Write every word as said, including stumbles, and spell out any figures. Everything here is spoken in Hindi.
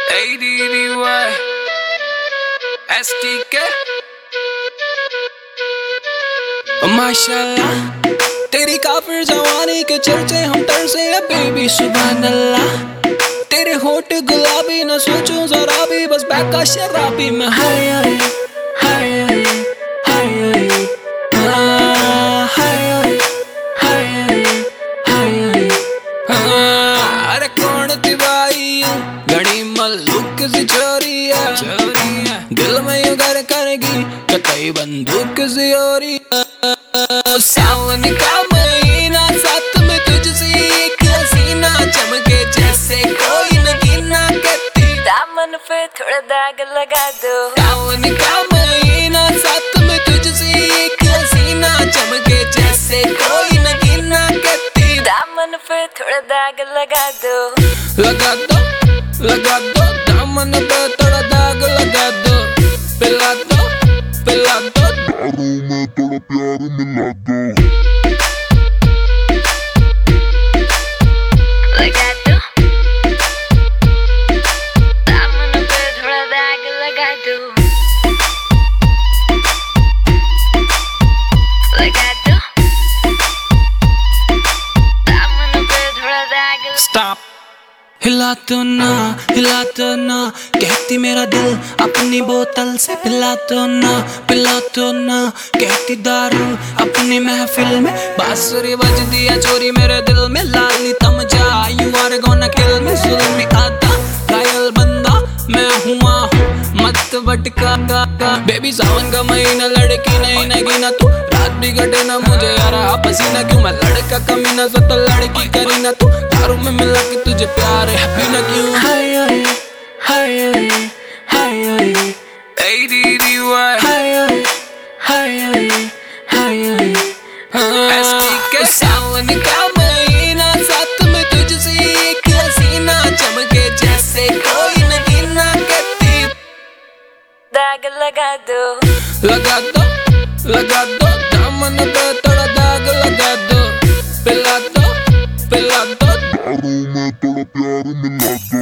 A D D Y S T K माशाल्लाह तेरी काफिर जवानी के चर्चे हम तरसे है बेबी सुभान अल्लाह। तेरे होठ गुलाबी न सोचूं जरा भी बस बैका शराबी में हाय हाय हाय हाय हाय हाय हाय अरे कौन थी भाई घड़ी मल्लुक सी चोरी है दिल में यू घर करेगी कतई बंदूक सी ओरी सावन का महीना साथ में तुझसे एक हसीना चमके जैसे कोई नगीना कहती दामन पे थोड़ा दाग लगा दो। सावन का महीना साथ में तुझसे एक हसीना चमके जैसे कोई नगीना कहती दामन पे थोड़ा दाग लगा दो। लगा दो लगा दो दामन पे थोड़ा दाग लगा दो। पिला दो पिला दो दारू में थोड़ा प्यार मिला दो। लगा दो दामन पे थोड़ा दाग लगा दो। लगा दो दामन पे थोड़ा दाग। स्टॉप हिला तो ना हिला तो ना कहती मेरा दिल अपनी बोतल से पिला तो ना पिला तो ना कहती दारू अपनी महफिल में बांसुरी बज दिया चोरी मेरे दिल में लाली तम जा you are gonna kill me जुल्मी आता घायल बंदा मैं हुआ मत भटका का का बेबी सावन का महीना लड़की नहीं नगीना तू रात भी कटे ना मुझे यार पसीना क्यों मैं लड़का कमीना सा तो लड़की करी ना तू दारू में मिला के तुझे प्यार है पीना क्यों। हाय हाय हाय हाय A D D Y hi hi hi S T K सावन का महीना साथ में तुझसे एक हसीना चमके जैसे कोई नगीना कहती दाग लगा दो। लगा दो लगा दो दामन पे थोड़ा दाग लगा दो। पिला दो पिला दो दारू में थोड़ा प्यार मिला दो।